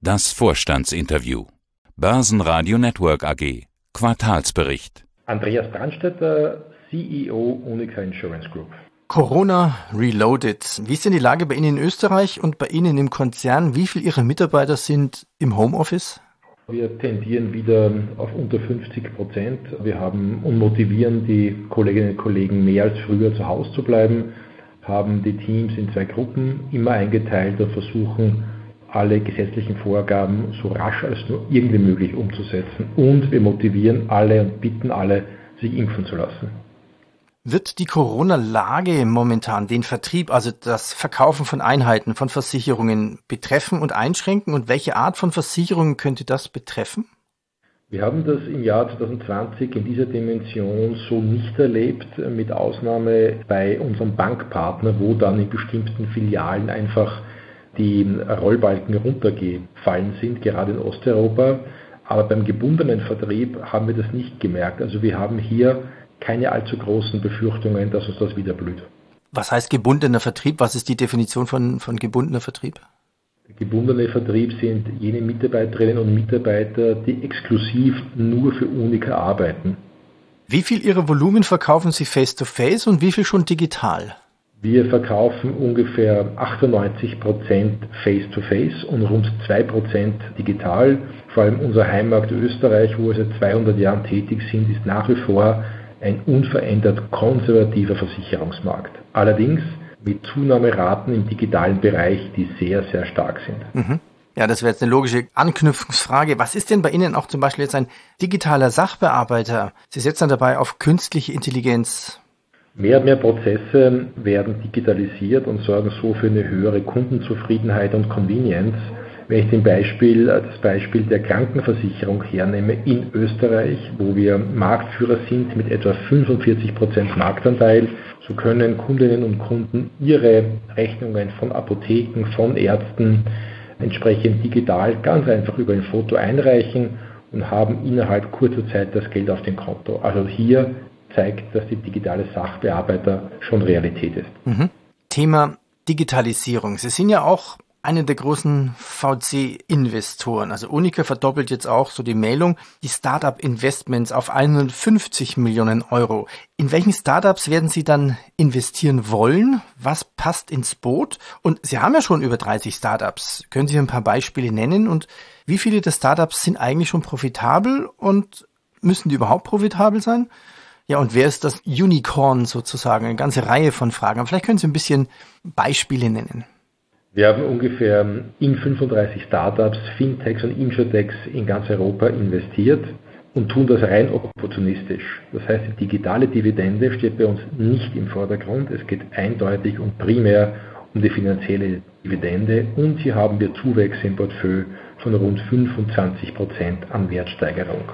Das Vorstandsinterview. Börsenradio Network AG. Quartalsbericht. Andreas Brandstetter, CEO Unica Insurance Group. Corona Reloaded. Wie ist denn die Lage bei Ihnen in Österreich und bei Ihnen im Konzern? Wie viele Ihrer Mitarbeiter sind im Homeoffice? Wir tendieren wieder auf unter 50%. Wir haben und motivieren die Kolleginnen und Kollegen mehr als früher zu Hause zu bleiben, haben die Teams in 2 Gruppen immer eingeteilt und versuchen, alle gesetzlichen Vorgaben so rasch als nur irgendwie möglich umzusetzen. Und wir motivieren alle und bitten alle, sich impfen zu lassen. Wird die Corona-Lage momentan den Vertrieb, also das Verkaufen von Einheiten, von Versicherungen betreffen und einschränken? Und welche Art von Versicherungen könnte das betreffen? Wir haben das im Jahr 2020 in dieser Dimension so nicht erlebt, mit Ausnahme bei unserem Bankpartner, wo dann in bestimmten Filialen einfach die Rollbalken runtergefallen sind, gerade in Osteuropa. Aber beim gebundenen Vertrieb haben wir das nicht gemerkt. Also wir haben hier keine allzu großen Befürchtungen, dass uns das wieder blüht. Was heißt gebundener Vertrieb? Was ist die Definition von gebundener Vertrieb? Der gebundene Vertrieb sind jene Mitarbeiterinnen und Mitarbeiter, die exklusiv nur für Unica arbeiten. Wie viel Ihrer Volumen verkaufen Sie face-to-face und wie viel schon digital? Wir verkaufen ungefähr 98% face-to-face und rund 2% digital. Vor allem unser Heimmarkt Österreich, wo wir seit 200 Jahren tätig sind, ist nach wie vor ein unverändert konservativer Versicherungsmarkt. Allerdings mit Zunahmeraten im digitalen Bereich, die sehr, sehr stark sind. Mhm. Ja, das wäre jetzt eine logische Anknüpfungsfrage. Was ist denn bei Ihnen auch zum Beispiel jetzt ein digitaler Sachbearbeiter? Sie setzen dabei auf künstliche Intelligenz. Mehr und mehr Prozesse werden digitalisiert und sorgen so für eine höhere Kundenzufriedenheit und Convenience. Wenn ich das Beispiel der Krankenversicherung hernehme in Österreich, wo wir Marktführer sind mit etwa 45% Marktanteil, so können Kundinnen und Kunden ihre Rechnungen von Apotheken, von Ärzten entsprechend digital ganz einfach über ein Foto einreichen und haben innerhalb kurzer Zeit das Geld auf dem Konto. Also hier zeigt, dass die digitale Sachbearbeiter schon Realität ist. Mhm. Thema Digitalisierung. Sie sind ja auch eine der großen VC-Investoren. Also Unica verdoppelt jetzt auch so die Meldung, die Startup-Investments auf 150 Millionen Euro. In welchen Startups werden Sie dann investieren wollen? Was passt ins Boot? Und Sie haben ja schon über 30 Startups. Können Sie ein paar Beispiele nennen? Und wie viele der Startups sind eigentlich schon profitabel und müssen die überhaupt profitabel sein? Ja, und wer ist das Unicorn sozusagen? Eine ganze Reihe von Fragen. Aber vielleicht können Sie ein bisschen Beispiele nennen. Wir haben ungefähr in 35 Startups, Fintechs und Insurtechs in ganz Europa investiert und tun das rein opportunistisch. Das heißt, die digitale Dividende steht bei uns nicht im Vordergrund. Es geht eindeutig und primär um die finanzielle Dividende und hier haben wir Zuwächse im Portfolio von rund 25% an Wertsteigerung.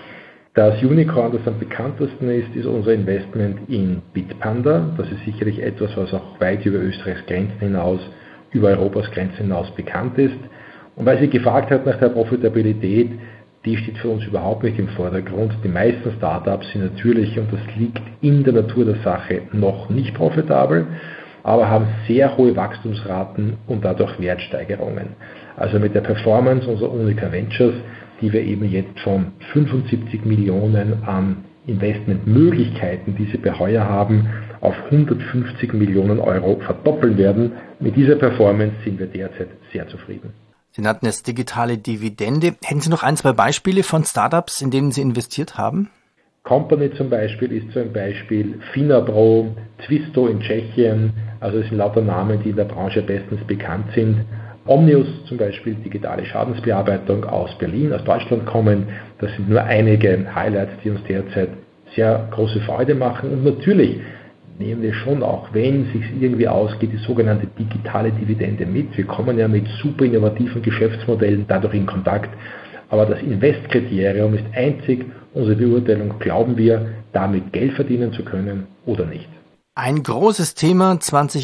Das Unicorn, das am bekanntesten ist unser Investment in Bitpanda. Das ist sicherlich etwas, was auch weit über Österreichs Grenzen hinaus, über Europas Grenzen hinaus bekannt ist. Und weil Sie gefragt hat nach der Profitabilität, die steht für uns überhaupt nicht im Vordergrund. Die meisten Startups sind natürlich, und das liegt in der Natur der Sache, noch nicht profitabel, aber haben sehr hohe Wachstumsraten und dadurch Wertsteigerungen. Also mit der Performance unserer Unica Ventures, die wir eben jetzt von 75 Millionen an Investmentmöglichkeiten, die sie bei Heuer haben, auf 150 Millionen Euro verdoppeln werden. Mit dieser Performance sind wir derzeit sehr zufrieden. Sie nannten es digitale Dividende. Hätten Sie noch 1, 2 Beispiele von Startups, in denen Sie investiert haben? Company zum Beispiel ist so ein Beispiel, Finapro, Twisto in Tschechien, also es sind lauter Namen, die in der Branche bestens bekannt sind. Omnius zum Beispiel, digitale Schadensbearbeitung aus Berlin, aus Deutschland kommen. Das sind nur einige Highlights, die uns derzeit sehr große Freude machen. Und natürlich nehmen wir schon auch, wenn es sich irgendwie ausgeht, die sogenannte digitale Dividende mit. Wir kommen ja mit super innovativen Geschäftsmodellen dadurch in Kontakt. Aber das Investkriterium ist einzig unsere Beurteilung, glauben wir, damit Geld verdienen zu können oder nicht. Ein großes Thema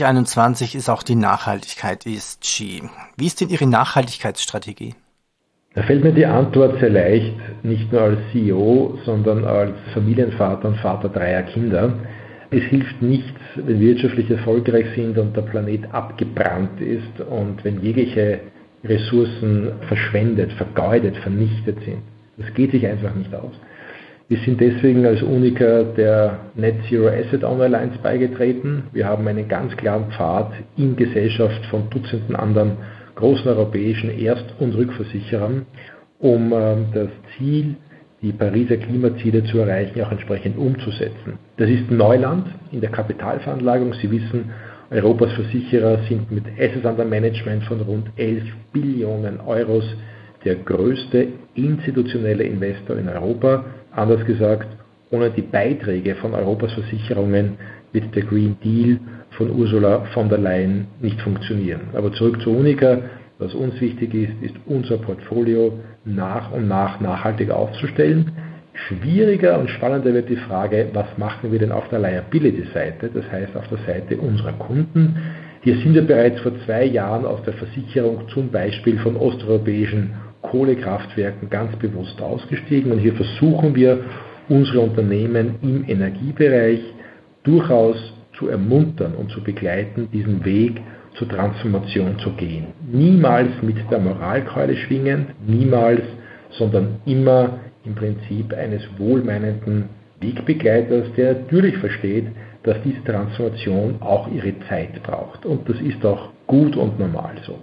2021 ist auch die Nachhaltigkeit, ESG. Wie ist denn Ihre Nachhaltigkeitsstrategie? Da fällt mir die Antwort sehr leicht, nicht nur als CEO, sondern als Familienvater und Vater 3 Kinder. Es hilft nichts, wenn wir wirtschaftlich erfolgreich sind und der Planet abgebrannt ist und wenn jegliche Ressourcen verschwendet, vergeudet, vernichtet sind. Das geht sich einfach nicht aus. Wir sind deswegen als Unica der Net Zero Asset Owner Alliance beigetreten. Wir haben einen ganz klaren Pfad in Gesellschaft von Dutzenden anderen großen europäischen Erst- und Rückversicherern, um das Ziel, die Pariser Klimaziele zu erreichen, auch entsprechend umzusetzen. Das ist Neuland in der Kapitalveranlagung. Sie wissen, Europas Versicherer sind mit Assets under Management von rund 11 Billionen Euros der größte institutionelle Investor in Europa. Anders gesagt, ohne die Beiträge von Europas Versicherungen wird der Green Deal von Ursula von der Leyen nicht funktionieren. Aber zurück zu Unica. Was uns wichtig ist unser Portfolio nach und nach nachhaltig aufzustellen. Schwieriger und spannender wird die Frage, was machen wir denn auf der Liability-Seite, das heißt auf der Seite unserer Kunden. Hier sind wir bereits vor 2 Jahren aus der Versicherung zum Beispiel von osteuropäischen Kohlekraftwerken ganz bewusst ausgestiegen und hier versuchen wir, unsere Unternehmen im Energiebereich durchaus zu ermuntern und zu begleiten, diesen Weg zur Transformation zu gehen. Niemals mit der Moralkeule schwingend, niemals, sondern immer im Prinzip eines wohlmeinenden Wegbegleiters, der natürlich versteht, dass diese Transformation auch ihre Zeit braucht. Und das ist auch gut und normal so.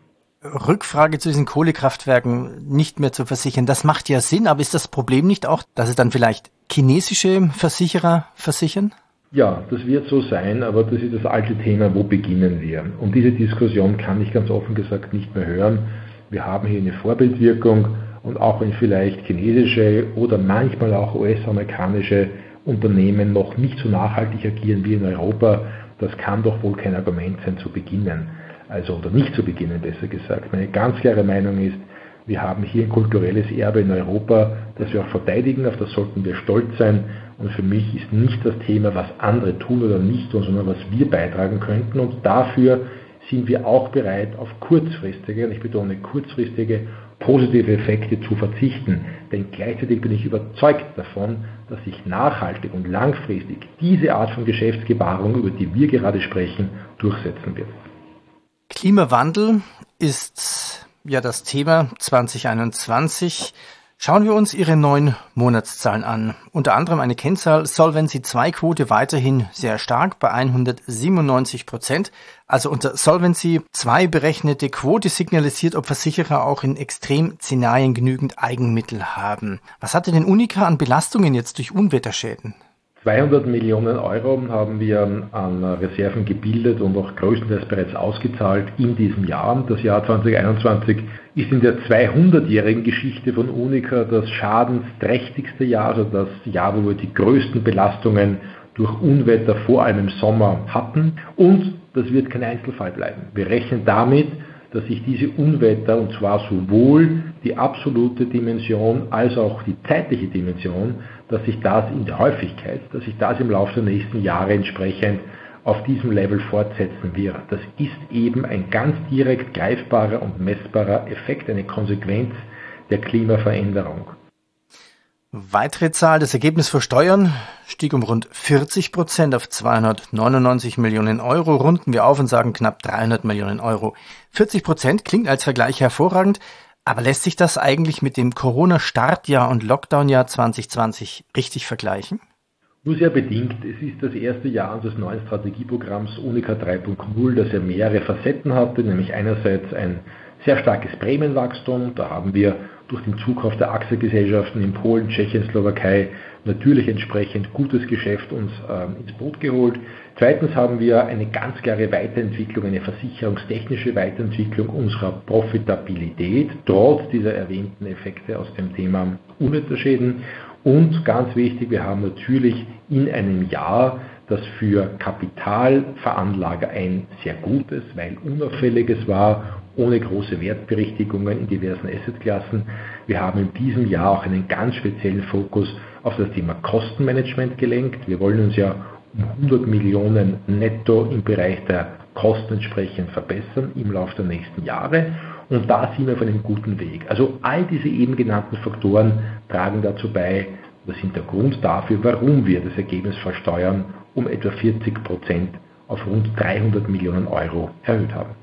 Rückfrage zu diesen Kohlekraftwerken nicht mehr zu versichern, das macht ja Sinn, aber ist das Problem nicht auch, dass es dann vielleicht chinesische Versicherer versichern? Ja, das wird so sein, aber das ist das alte Thema, wo beginnen wir? Und diese Diskussion kann ich ganz offen gesagt nicht mehr hören. Wir haben hier eine Vorbildwirkung und auch wenn vielleicht chinesische oder manchmal auch US-amerikanische Unternehmen noch nicht so nachhaltig agieren wie in Europa, das kann doch wohl kein Argument sein zu beginnen. Also, oder nicht zu beginnen, besser gesagt. Meine ganz klare Meinung ist, wir haben hier ein kulturelles Erbe in Europa, das wir auch verteidigen, auf das sollten wir stolz sein. Und für mich ist nicht das Thema, was andere tun oder nicht tun, sondern was wir beitragen könnten. Und dafür sind wir auch bereit, auf kurzfristige, und ich betone kurzfristige, positive Effekte zu verzichten. Denn gleichzeitig bin ich überzeugt davon, dass sich nachhaltig und langfristig diese Art von Geschäftsgebaren, über die wir gerade sprechen, durchsetzen wird. Klimawandel ist ja das Thema 2021. Schauen wir uns Ihre 9 Monatszahlen an. Unter anderem eine Kennzahl Solvency-2-Quote weiterhin sehr stark bei 197%. Also unter Solvency 2 berechnete Quote signalisiert, ob Versicherer auch in Extremszenarien genügend Eigenmittel haben. Was hatte denn Unica an Belastungen jetzt durch Unwetterschäden? 200 Millionen Euro haben wir an Reserven gebildet und auch größtenteils bereits ausgezahlt in diesem Jahr. Das Jahr 2021 ist in der 200-jährigen Geschichte von Unica das schadensträchtigste Jahr, also das Jahr, wo wir die größten Belastungen durch Unwetter vor allem im Sommer hatten. Und das wird kein Einzelfall bleiben. Wir rechnen damit, dass sich diese Unwetter, und zwar sowohl die absolute Dimension als auch die zeitliche Dimension, dass sich das in der Häufigkeit, dass sich das im Laufe der nächsten Jahre entsprechend auf diesem Level fortsetzen wird. Das ist eben ein ganz direkt greifbarer und messbarer Effekt, eine Konsequenz der Klimaveränderung. Weitere Zahl, das Ergebnis vor Steuern stieg um rund 40% auf 299 Millionen Euro. Runden wir auf und sagen knapp 300 Millionen Euro. 40% klingt als Vergleich hervorragend, aber lässt sich das eigentlich mit dem Corona-Startjahr und Lockdown-Jahr 2020 richtig vergleichen? Nur sehr bedingt. Es ist das erste Jahr unseres neuen Strategieprogramms Unica 3.0, das ja mehrere Facetten hatte, nämlich einerseits ein sehr starkes Prämienwachstum. Da haben wir durch den Zukauf der Aktiengesellschaften in Polen, Tschechien, Slowakei natürlich entsprechend gutes Geschäft uns ins Boot geholt. Zweitens haben wir eine ganz klare Weiterentwicklung, eine versicherungstechnische Weiterentwicklung unserer Profitabilität, trotz dieser erwähnten Effekte aus dem Thema Unwetterschäden. Und ganz wichtig, wir haben natürlich in einem Jahr, das für Kapitalveranlager ein sehr gutes, weil unauffälliges war, ohne große Wertberichtigungen in diversen Assetklassen. Wir haben in diesem Jahr auch einen ganz speziellen Fokus auf das Thema Kostenmanagement gelenkt. Wir wollen uns ja um 100 Millionen netto im Bereich der Kosten entsprechend verbessern im Laufe der nächsten Jahre. Und da sind wir auf einem guten Weg. Also all diese eben genannten Faktoren tragen dazu bei, das sind der Grund dafür, warum wir das Ergebnis vor Steuern um etwa 40% auf rund 300 Millionen Euro erhöht haben.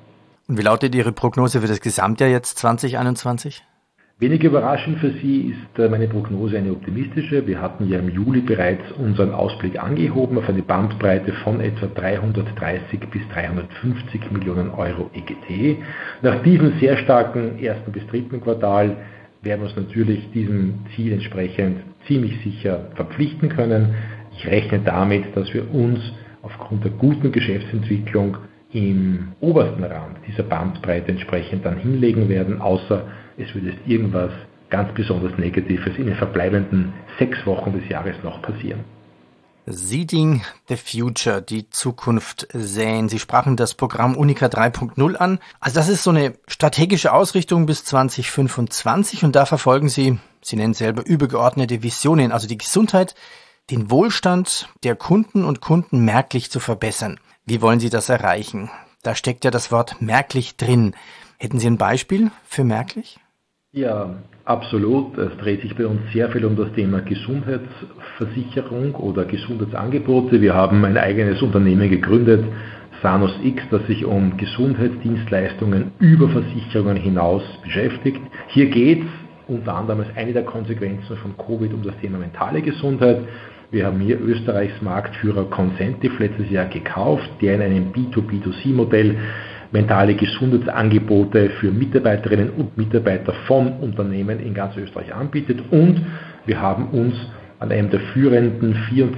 Und wie lautet Ihre Prognose für das Gesamtjahr jetzt 2021? Wenig überraschend für Sie ist meine Prognose eine optimistische. Wir hatten ja im Juli bereits unseren Ausblick angehoben auf eine Bandbreite von etwa 330 bis 350 Millionen Euro EGT. Nach diesem sehr starken ersten bis dritten Quartal werden wir uns natürlich diesem Ziel entsprechend ziemlich sicher verpflichten können. Ich rechne damit, dass wir uns aufgrund der guten Geschäftsentwicklung im obersten Rand dieser Bandbreite entsprechend dann hinlegen werden, außer es würde irgendwas ganz besonders Negatives in den verbleibenden 6 Wochen des Jahres noch passieren. Seeding the Future, die Zukunft säen. Sie sprachen das Programm UNIQA 3.0 an. Also das ist so eine strategische Ausrichtung bis 2025 und da verfolgen Sie nennen selber übergeordnete Visionen, also die Gesundheit, den Wohlstand der Kunden und Kunden merklich zu verbessern. Wie wollen Sie das erreichen? Da steckt ja das Wort merklich drin. Hätten Sie ein Beispiel für merklich? Ja, absolut. Es dreht sich bei uns sehr viel um das Thema Gesundheitsversicherung oder Gesundheitsangebote. Wir haben ein eigenes Unternehmen gegründet, Sanus X, das sich um Gesundheitsdienstleistungen über Versicherungen hinaus beschäftigt. Hier geht es unter anderem als eine der Konsequenzen von Covid um das Thema mentale Gesundheit. Wir haben hier Österreichs Marktführer Consentive letztes Jahr gekauft, der in einem B2B2C-Modell mentale Gesundheitsangebote für Mitarbeiterinnen und Mitarbeiter von Unternehmen in ganz Österreich anbietet. Und wir haben uns an einem der führenden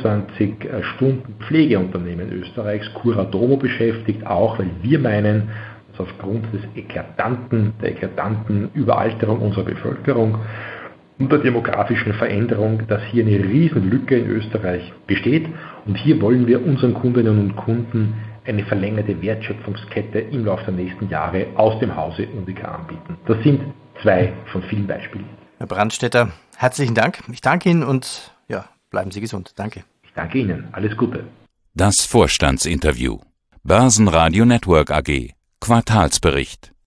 24-Stunden-Pflegeunternehmen Österreichs, Curadomo, beschäftigt, auch weil wir meinen, dass aufgrund der eklatanten Überalterung unserer Bevölkerung und der demografischen Veränderung, dass hier eine riesen Lücke in Österreich besteht. Und hier wollen wir unseren Kundinnen und Kunden eine verlängerte Wertschöpfungskette im Laufe der nächsten Jahre aus dem Hause UNIQA anbieten. Das sind 2 von vielen Beispielen. Herr Brandstätter, herzlichen Dank. Ich danke Ihnen und bleiben Sie gesund. Danke. Ich danke Ihnen. Alles Gute. Das Vorstandsinterview. Börsenradio Network AG. Quartalsbericht.